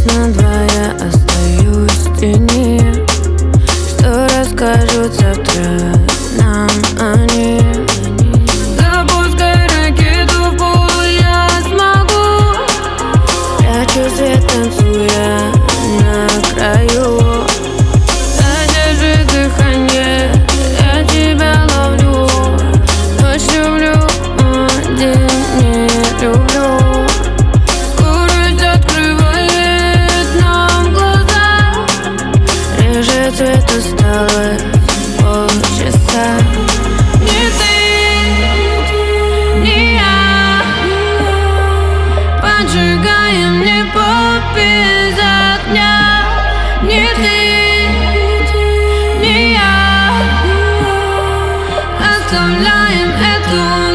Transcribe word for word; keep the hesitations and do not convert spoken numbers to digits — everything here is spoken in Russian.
надвое остаюсь в тени. Что расскажут завтра нам они? Запускай ракету в пол, я смогу. Прячу свет, танцуя на краю. Задержи дыхание, я тебя ловлю. Ночь люблю, день не люблю. Скорость открывает нам глаза. Реже цвет, осталось полчаса. Не ты, не я, поджигаем небо без огня. Не ты, не я, оставляем эту